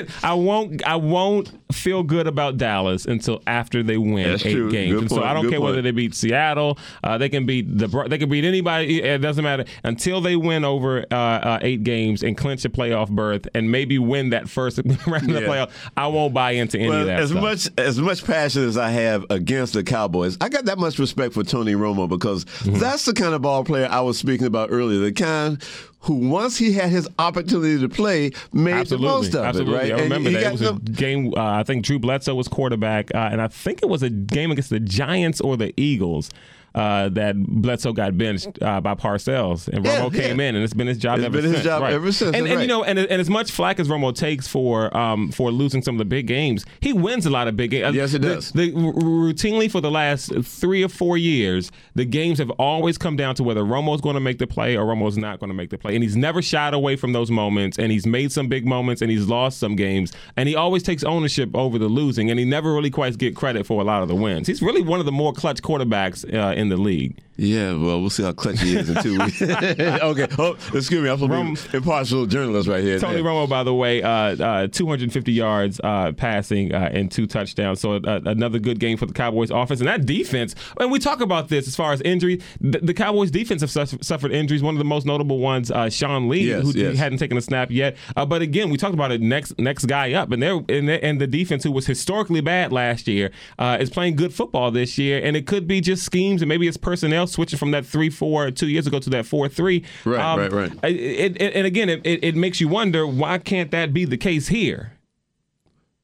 I won't feel good about Dallas until after they win 8 games. Good and so point. I don't care whether they beat Seattle, they can beat anybody. It doesn't matter until they win over 8 games and clinch a playoff berth and maybe win that first round of the playoff. I won't buy into any of that. As much passion as I have against the Cowboys, I got that much respect for Tony Romo because that's the kind of ball player I was speaking about earlier. The kind who, once he had his opportunity to play, made the most of it, right? I remember that. It was a game, I think Drew Bledsoe was quarterback, and I think it was a game against the Giants or the Eagles. That Bledsoe got benched by Parcells, and Romo came in, and it's been his job ever since. And as much flack as Romo takes for losing some of the big games, he wins a lot of big games. Yes, he does. Routinely for the last 3 or 4 years, the games have always come down to whether Romo's going to make the play or Romo's not going to make the play, and he's never shied away from those moments. And he's made some big moments, and he's lost some games, and he always takes ownership over the losing, and he never really quite gets credit for a lot of the wins. He's really one of the more clutch quarterbacks in the league. Yeah, well, we'll see how clutch he is in 2 weeks. Okay. Oh, excuse me. I'm supposed to be impartial journalist right here. Tony Romo, by the way, 250 yards passing and 2 touchdowns. So another good game for the Cowboys offense. And that defense, and we talk about this as far as injury, the Cowboys defense have suffered injuries. One of the most notable ones, Sean Lee, who hadn't taken a snap yet. But again, we talked about it, next guy up. And the defense, who was historically bad last year, is playing good football this year. And it could be just schemes, and maybe it's personnel switching from that 3-4 2 years ago to that 4-3. Right. And again, it makes you wonder, why can't that be the case here?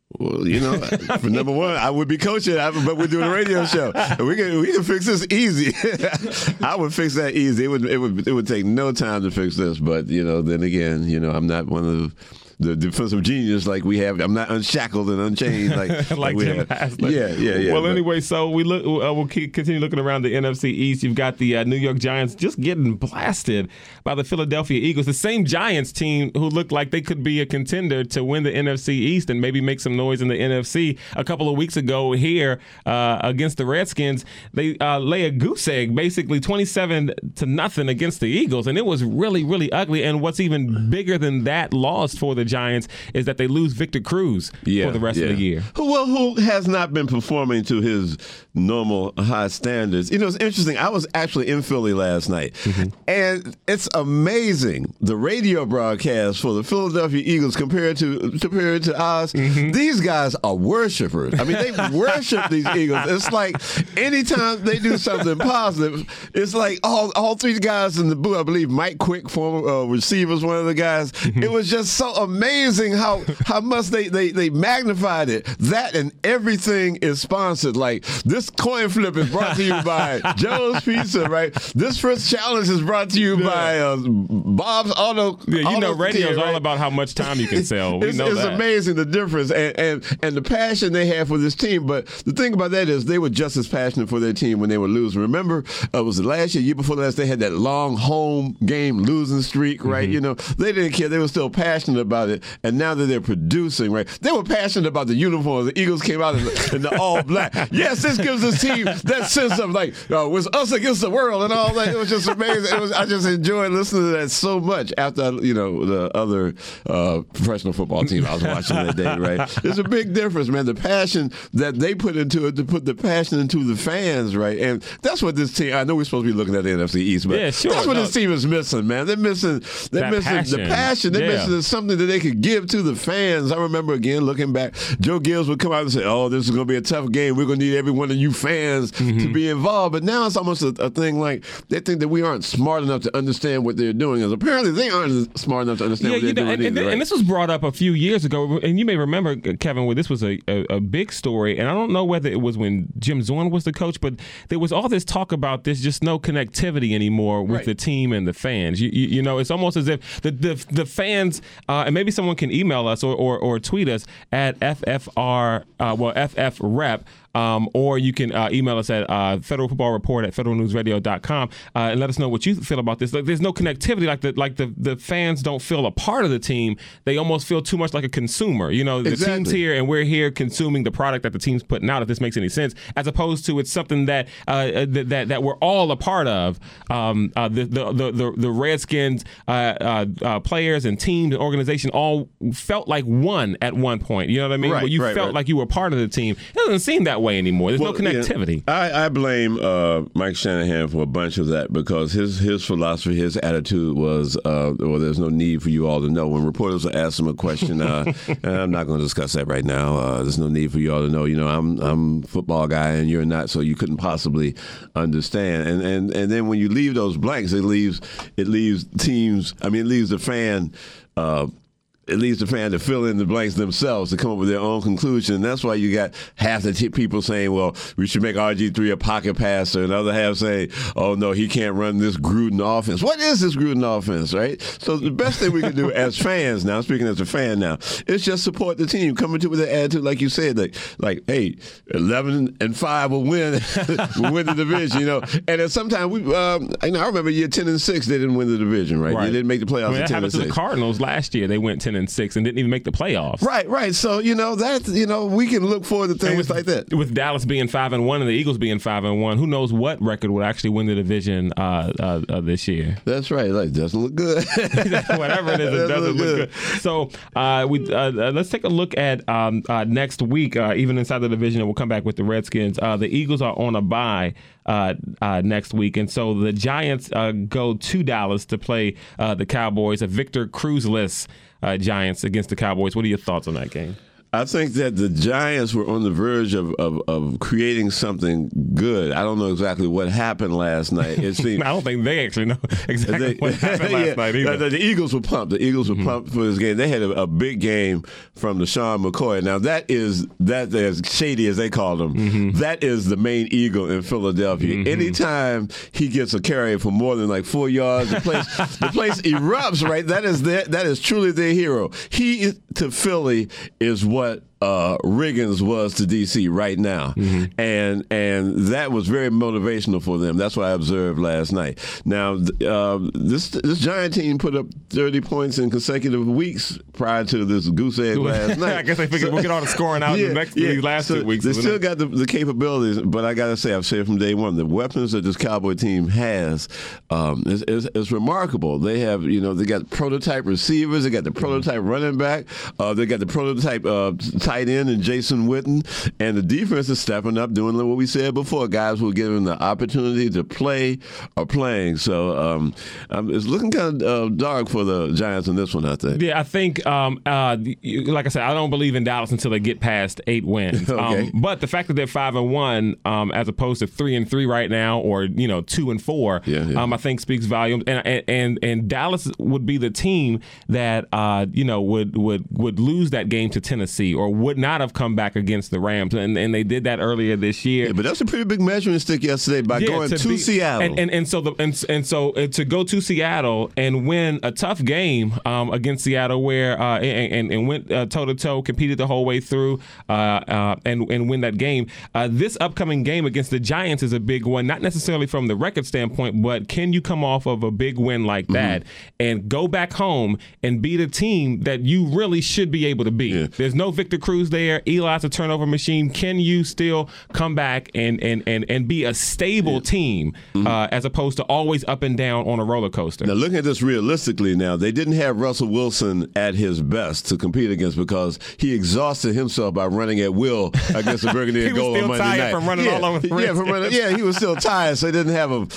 Well, for number one, I would be coaching, but we're doing a radio show. We can fix this easy. I would fix that easy. It would take no time to fix this. But then again, I'm not one of the defensive genius like we have. I'm not unshackled and unchained like we have. Yeah. Well, anyway, so we'll continue looking around the NFC East. You've got the New York Giants just getting blasted by the Philadelphia Eagles, the same Giants team who looked like they could be a contender to win the NFC East and maybe make some noise in the NFC. A couple of weeks ago here against the Redskins, they lay a goose egg, basically 27-0 against the Eagles, and it was really, really ugly. And what's even bigger than that loss for the Giants is that they lose Victor Cruz for the rest of the year. Who has not been performing to his normal high standards. It's interesting. I was actually in Philly last night, and it's amazing the radio broadcast for the Philadelphia Eagles compared to ours. These guys are worshipers. I mean, they worship these Eagles. It's like anytime they do something positive, it's like all three guys in the booth. I believe Mike Quick, former receiver, was one of the guys. It was just so amazing how much they magnified it. That and everything is sponsored. Like this coin flip is brought to you by Joe's Pizza, right? This first challenge is brought to you by Bob's Auto. Yeah, radio is all about how much time you can sell. It's amazing the difference and the passion they have for this team. But the thing about that is they were just as passionate for their team when they were losing. Remember, was it last year before last, they had that long home game losing streak, right? They didn't care. They were still passionate about it. And now that they're producing, right? They were passionate about the uniforms. The Eagles came out in the all black. Yes, this gives this team that sense of like, it was us against the world and all that. It was just amazing. I just enjoyed listening to that so much after, the other professional football team I was watching that day, right? There's a big difference, man. The passion that they put into it, to put the passion into the fans, right? And that's what this team, I know we're supposed to be looking at the NFC East, but that's what this team is missing, man. They're missing the passion. They're missing something that they could give to the fans. I remember, again, looking back, Joe Gibbs would come out and say, this is going to be a tough game. We're going to need every one of you fans to be involved. But now it's almost a thing like they think that we aren't smart enough to understand what they're doing. As apparently they aren't smart enough to understand what they're doing either, right? And this was brought up a few years ago, and you may remember, Kevin, where this was a big story, and I don't know whether it was when Jim Zorn was the coach, but there was all this talk about there's just no connectivity anymore with the team and the fans. It's almost as if the fans, and maybe someone can email us or tweet us at FFRep. Or you can email us at federalfootballreport@federalnewsradio.com and let us know what you feel about this. There's no connectivity, like the fans don't feel a part of the team. They almost feel too much like a consumer. The team's here and we're here consuming the product that the team's putting out, if this makes any sense, as opposed to it's something that that we're all a part of. The Redskins players and teams and organization all felt like one at one point. You know what I mean? Where you felt like you were part of the team. It doesn't seem that way anymore. There's no connectivity. I blame Mike Shanahan for a bunch of that because his philosophy, his attitude was, there's no need for you all to know. When reporters ask him a question, and I'm not going to discuss that right now. There's no need for you all to know. I'm a football guy and you're not, so you couldn't possibly understand. And then when you leave those blanks, it leaves teams. I mean, it leaves the fan. It leaves the fan to fill in the blanks themselves to come up with their own conclusion. And that's why you got half the people saying, well, we should make RG3 a pocket passer, and other half saying, oh, no, he can't run this Gruden offense. What is this Gruden offense, right? So the best thing we can do as fans now, speaking as a fan now, is just support the team. Come into with an attitude, like you said, like hey, 11-5 will win the division, And then sometimes I remember year 10-6, they didn't win the division, right? They didn't make the playoffs at 10-6. That happened to the Cardinals last year. They went 10-6 and didn't even make the playoffs. Right. So, we can look forward to things like that. With Dallas being 5-1 and the Eagles being 5-1, who knows what record would actually win the division this year? That's right. It doesn't look good. Whatever it is, it doesn't look good. So let's take a look at next week, even inside the division, and we'll come back with the Redskins. The Eagles are on a bye next week, and so the Giants go to Dallas to play the Cowboys, a Victor Cruz-less Giants against the Cowboys. What are your thoughts on that game? I think that the Giants were on the verge of creating something good. I don't know exactly what happened last night. It seemed, I don't think they actually know exactly what happened last night either. The Eagles were pumped. The Eagles were pumped for this game. They had a big game from LeSean McCoy. Now, that is as shady as they called him. That is the main Eagle in Philadelphia. Anytime he gets a carry for more than like 4 yards, the place erupts, right? That is truly their hero. He, to Philly, is what Riggins was to D.C. right now. And that was very motivational for them. That's what I observed last night. Now, this Giant team put up 30 points in consecutive weeks prior to this goose egg last night. I guess they figured we'll get all the scoring out in these last 2 weeks. They still got the capabilities, but I got to say, I've said from day one, the weapons that this Cowboy team has is remarkable. They have, they got prototype receivers, they got the prototype running back, they got the prototype tight end and Jason Witten, and the defense is stepping up, doing what we said before. Guys who are given the opportunity to play are playing. So it's looking kind of dark for the Giants in this one, I think. Yeah, I think, like I said, I don't believe in Dallas until they get past 8 wins. Okay. But the fact that they're 5-1 as opposed to 3-3 right now, or 2-4, I think speaks volumes. And Dallas would be the team that would lose that game to Tennessee, or would not have come back against the Rams, and they did that earlier this year. Yeah, but that's a pretty big measuring stick yesterday by going to Seattle. And so to go to Seattle and win a tough game against Seattle, where and went toe to toe, competed the whole way through, and win that game. This upcoming game against the Giants is a big one, not necessarily from the record standpoint, but can you come off of a big win like that and go back home and beat a team that you really should be able to beat? Yeah. There's no Victor Cruz there. Eli's a turnover machine. Can you still come back and be a stable team as opposed to always up and down on a roller coaster? Now, looking at this realistically now, they didn't have Russell Wilson at his best to compete against because he exhausted himself by running at will against the Burgundy goal on Monday night. He was still tired from running all over the yeah, he was still tired, so they didn't have a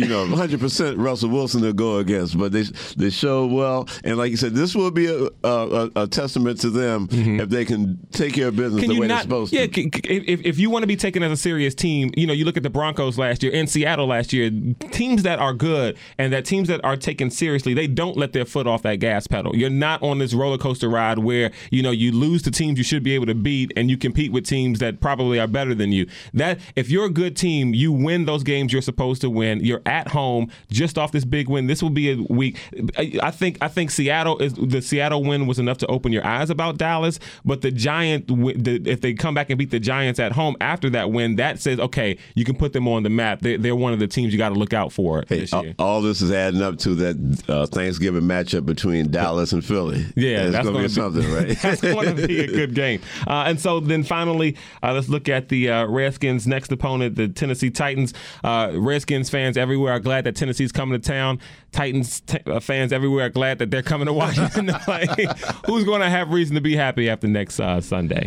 100% Russell Wilson to go against. But they showed well, and like you said, this will be a testament to them if they can take care of business the way they're supposed to. Yeah, if you want to be taken as a serious team, you look at the Broncos last year and Seattle last year, teams that are good and that teams that are taken seriously, they don't let their foot off that gas pedal. You're not on this roller coaster ride where, you lose to teams you should be able to beat and you compete with teams that probably are better than you. That if you're a good team, you win those games you're supposed to win. You're at home just off this big win. This will be a week. I think the Seattle win was enough to open your eyes about Dallas, but the Giants, if they come back and beat the Giants at home after that win, that says, okay, you can put them on the map. They're one of the teams you got to look out for this year. All this is adding up to that Thanksgiving matchup between Dallas and Philly. Yeah, that's going to be something, right? That's going to be a good game. And so then finally, let's look at the Redskins' next opponent, the Tennessee Titans. Redskins fans everywhere are glad that Tennessee's coming to town. Titans fans everywhere are glad that they're coming to Washington to play. Who's going to have reason to be happy after next Sunday?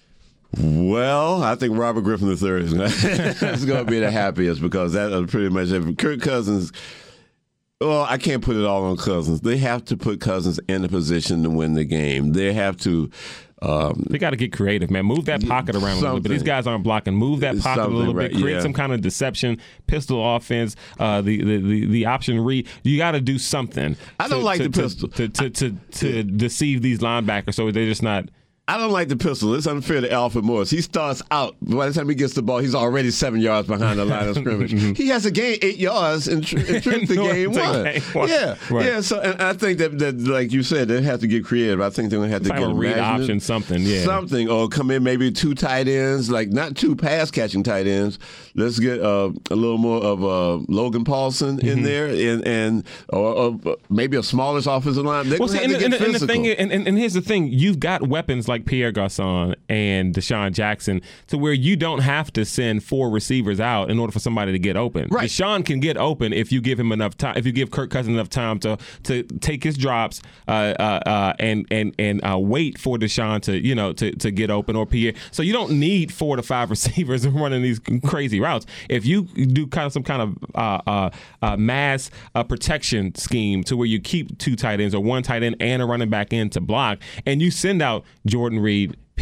Well, I think Robert Griffin III is going to be the happiest because that pretty much Kirk Cousins. Well, I can't put it all on Cousins. They have to put Cousins in a position to win the game. They have to. They got to get creative, man. Move that pocket around a little bit. These guys aren't blocking. Move that pocket a little bit. Create some kind of deception, pistol offense, the option read. You got to do something. I don't like the pistol to deceive these linebackers, so they're just not. I don't like the pistol. It's unfair to Alfred Morris. He starts out. By the time he gets the ball, he's already 7 yards behind the line of scrimmage. He has to gain 8 yards in truth to game one. Yeah, right. Yeah. So, and I think that, like you said, they have to get creative. I think they're going to have to get a read option, something, or come in maybe 2 tight ends, like not 2 pass catching tight ends. Let's get a little more of Logan Paulson in there, and or maybe a smallish offensive line. They're going to have to get physical. And here's the thing: you've got weapons like Pierre Garçon and Deshaun Jackson to where you don't have to send 4 receivers out in order for somebody to get open. Right. Deshaun can get open if you give him enough time, if you give Kirk Cousins enough time to take his drops and wait for Deshaun to get open, or Pierre. So you don't need 4 to 5 receivers running these crazy routes. If you do some kind of mass protection scheme to where you keep 2 tight ends or 1 tight end and a running back in to block, and you send out Jordan Reed,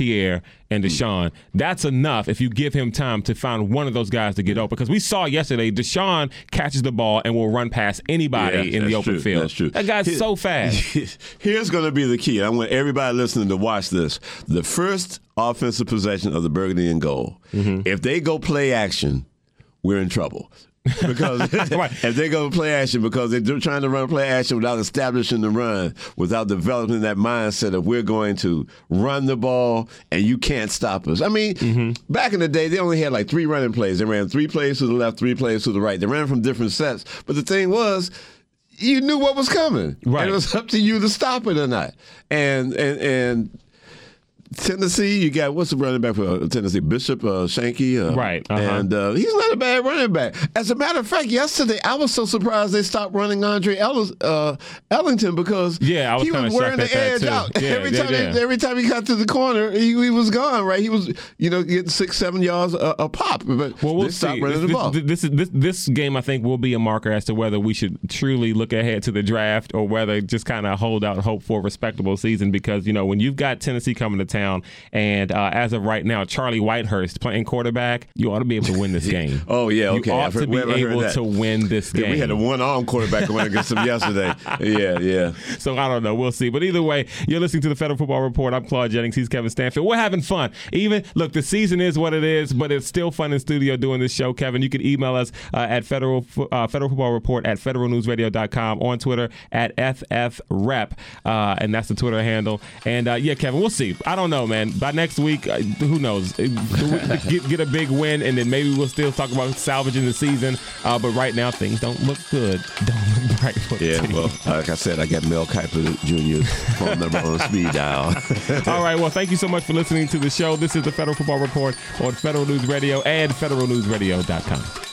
Pierre, and Deshaun. That's enough if you give him time to find one of those guys to get open. Because we saw yesterday, Deshaun catches the ball and will run past anybody in the open field. That's true. That guy's so fast. Here's going to be the key. I want everybody listening to watch this. The first offensive possession of the Burgundy and Gold. If they go play action, we're in trouble. Because if they go play action, because they're trying to run play action without establishing the run, without developing that mindset of we're going to run the ball and you can't stop us. I mean, back in the day, they only had like 3 running plays. They ran 3 plays to the left, 3 plays to the right. They ran from different sets. But the thing was, you knew what was coming. Right. And it was up to you to stop it or not. And Tennessee, you got, what's the running back for Tennessee? Bishop Shanky. Right. And he's not a bad running back. As a matter of fact, yesterday, I was so surprised they stopped running Andre Ellington because I was he was wearing the edge out. Yeah, every time he got to the corner, he was gone, right? He was, getting 6-7 yards a pop. But we'll they stopped running the ball. This game, I think, will be a marker as to whether we should truly look ahead to the draft or whether just kind of hold out hope for a respectable season. Because, when you've got Tennessee coming to town, and as of right now, Charlie Whitehurst playing quarterback, you ought to be able to win this game. Oh, yeah, okay. You ought to be able to win this game. We had a one-arm quarterback going against him yesterday. Yeah. So I don't know. We'll see. But either way, you're listening to the Federal Football Report. I'm Claude Jennings. He's Kevin Stanfield. We're having fun. Look, the season is what it is, but it's still fun in studio doing this show, Kevin. You can email us at Federal Football Report at federalnewsradio.com, on Twitter at FFRep, and that's the Twitter handle. And, Kevin, we'll see. I don't know, man. By next week, who knows? Get a big win, and then maybe we'll still talk about salvaging the season. But right now, things don't look good. Don't look bright for the team. Well, like I said, I got Mel Kiper Jr.'s phone number on speed dial. All right, well, thank you so much for listening to the show. This is the Federal Football Report on Federal News Radio and federalnewsradio.com.